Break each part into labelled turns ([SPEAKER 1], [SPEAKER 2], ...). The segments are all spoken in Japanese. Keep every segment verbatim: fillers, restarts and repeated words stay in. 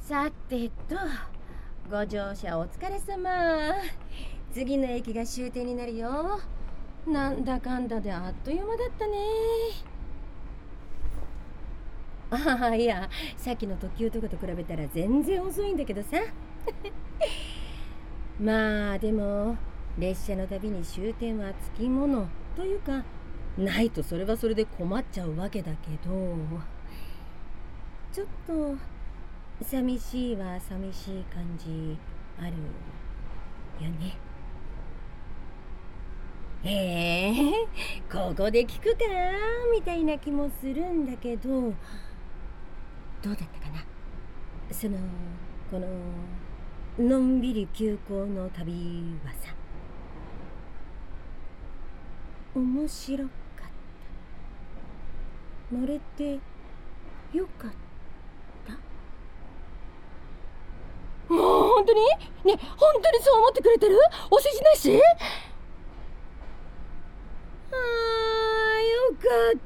[SPEAKER 1] さてと、ご乗車お疲れ様。次の駅が終点になるよ。なんだかんだであっという間だったね。ああ、いや、さっきの特急とかと比べたら全然遅いんだけどさ。まあでも列車のたびに終点はつきものというか、ないとそれはそれで困っちゃうわけだけど、ちょっと寂しいは寂しい感じあるよね。へえ、ここで聞くかみたいな気もするんだけど、どうだったかな、そのこののんびり急行の旅はさ。面白かった。乗れてよかった。もう本当にね、本当にそう思ってくれてる？お世辞なし？あー、よかった。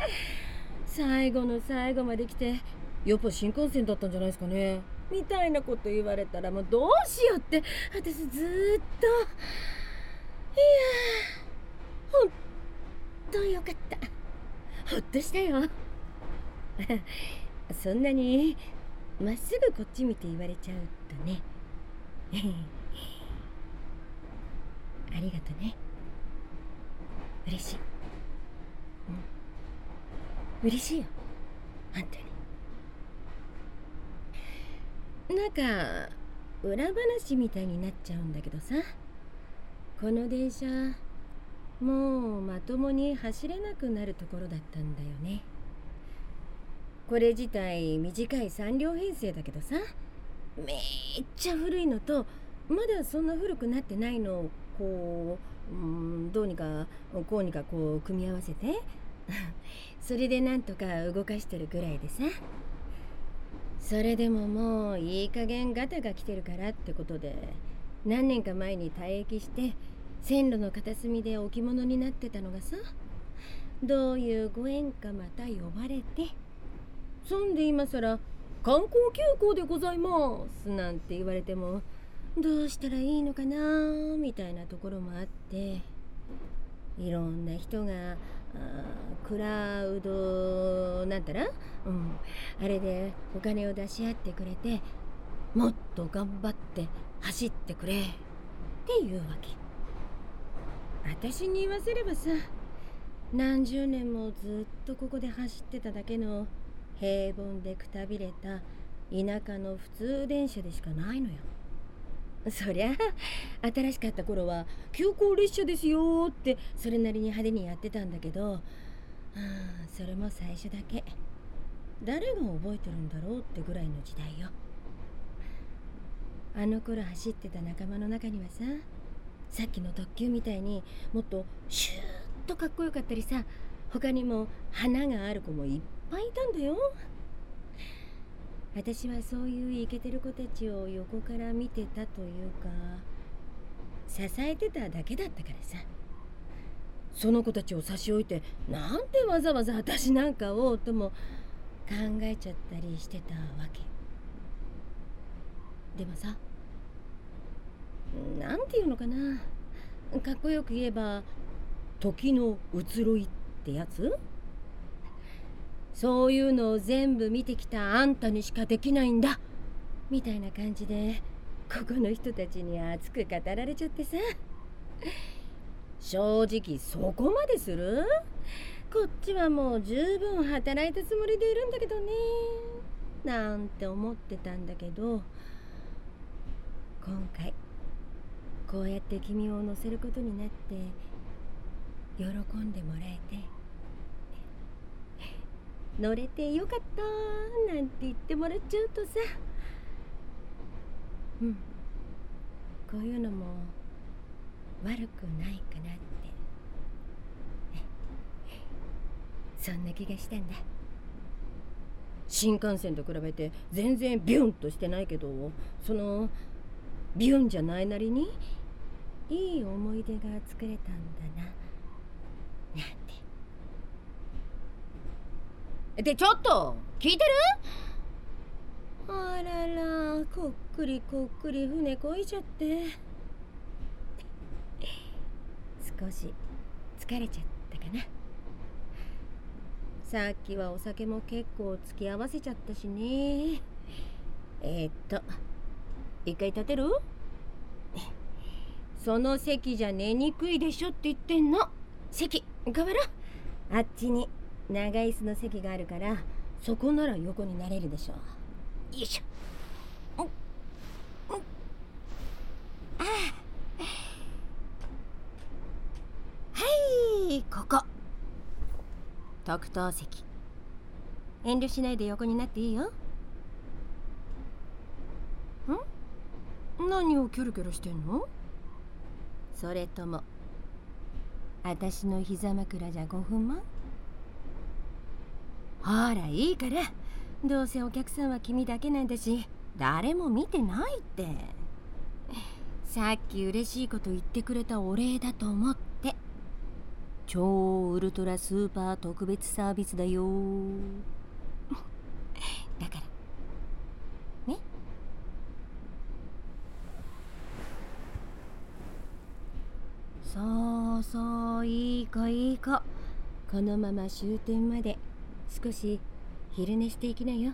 [SPEAKER 1] 最後の最後まで来て、やっぱ新幹線だったんじゃないですかねみたいなこと言われたらもうどうしようって、私ずーっと、いやー、ほんとよかった。ほっとしたよ。そんなにまっすぐこっち見て言われちゃうとね。ありがとね。嬉しい、うん、嬉しいよ、本当に。なんか裏話みたいになっちゃうんだけどさ、この電車もうまともに走れなくなるところだったんだよね。これ自体短いさん両編成だけどさ、めっちゃ古いのとまだそんな古くなってないのをこう、うん、どうにかこうにかこう組み合わせてそれでなんとか動かしてるぐらいでさ。それでももういい加減ガタが来てるからってことで、何年か前に退役して線路の片隅で置物になってたのがさ、どういうご縁かまた呼ばれて、そんで今さら観光急行でございますなんて言われてもどうしたらいいのかなみたいなところもあって、いろんな人がクラウドなんたら、うん、あれでお金を出し合ってくれて、もっと頑張って走ってくれっていうわけ。私に言わせればさ、何十年もずっとここで走ってただけの平凡でくたびれた田舎の普通電車でしかないのよ。そりゃ新しかった頃は急行列車ですよってそれなりに派手にやってたんだけど、それも最初だけ。誰が覚えてるんだろうってぐらいの時代よ。あの頃走ってた仲間の中にはさ、さっきの特急みたいにもっとシューッとかっこよかったりさ、他にも花がある子もいっぱいいたんだよ。私はそういうイケてる子たちを横から見てたというか、支えてただけだったからさ。その子たちを差し置いてなんでわざわざ私なんかをとも考えちゃったりしてたわけ。でもさ、なんていうのかな、かっこよく言えば時の移ろいってやつ。そういうのを全部見てきたあんたにしかできないんだみたいな感じで、ここの人たちに熱く語られちゃってさ。正直そこまでする？こっちはもう十分働いたつもりでいるんだけどねなんて思ってたんだけど、今回こうやって君を乗せることになって喜んでもらえて、乗れてよかったなんて言ってもらっちゃうとさ、うん、こういうのも悪くないかなって、そんな気がしたんだ。新幹線と比べて全然ビュンとしてないけど、そのビュンじゃないなりにいい思い出が作れたんだななんて。で、ちょっと聞いてる？ あらら、こっくりこっくり船こいちゃって少し疲れちゃったかな。さっきはお酒も結構付き合わせちゃったしね。えー、っと一回立てる？その席じゃ寝にくいでしょって言ってんの。席変わろう。あっちに長い椅子の席があるから、そこなら横になれるでしょ。よいしょ。ああ、はい、ここ特等席。遠慮しないで横になっていいよ。ん？何をキョロキョロしてんの？それとも私の膝枕じゃごふんまん？ほらいいから、どうせお客さんは君だけなんだし、誰も見てないって。さっき嬉しいこと言ってくれたお礼だと思って。超ウルトラスーパー特別サービスだよだからね。そうそう、いい子いい子。このまま終点まで少し昼寝していきなよ。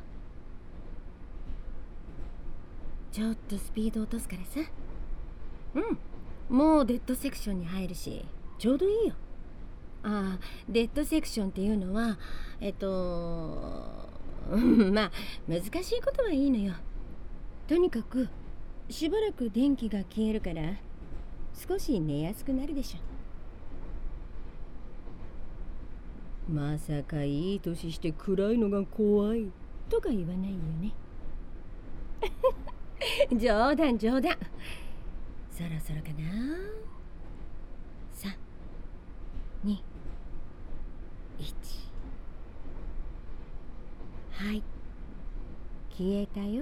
[SPEAKER 1] ちょっとスピード落とすからさ。うん、もうデッドセクションに入るしちょうどいいよ。ああ、デッドセクションっていうのはえっとまあ難しいことはいいのよ。とにかくしばらく電気が消えるから少し寝やすくなるでしょ。まさかいい年して暗いのが怖いとか言わないよね冗談冗談。そろそろかな。さん、に、いち。はい、消えたよ。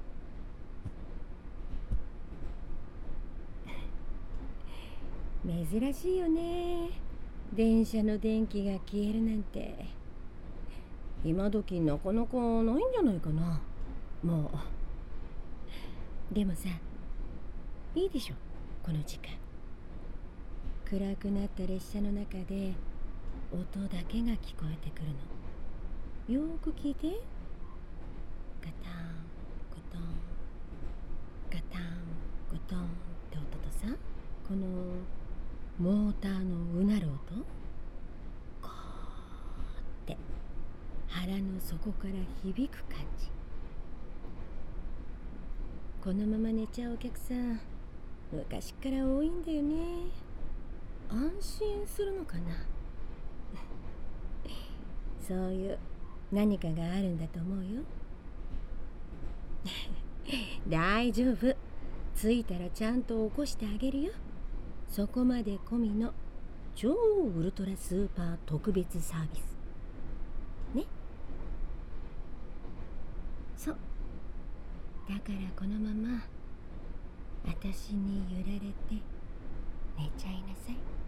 [SPEAKER 1] 珍しいよね、電車の電気が消えるなんて。今時なかなかないんじゃないかな。もうでもさ、いいでしょこの時間。暗くなった列車の中で音だけが聞こえてくるの。よーく聞いて。ガタンゴトンガタンゴトンって音とさ、このモーターのうなる音、こーって腹の底から響く感じ。このまま寝ちゃうお客さん昔から多いんだよね。安心するのかなそういう何かがあるんだと思うよ大丈夫、着いたらちゃんと起こしてあげるよ。そこまで込みの超ウルトラスーパー特別サービスね。そうだから、このまま私に揺られて寝ちゃいなさい。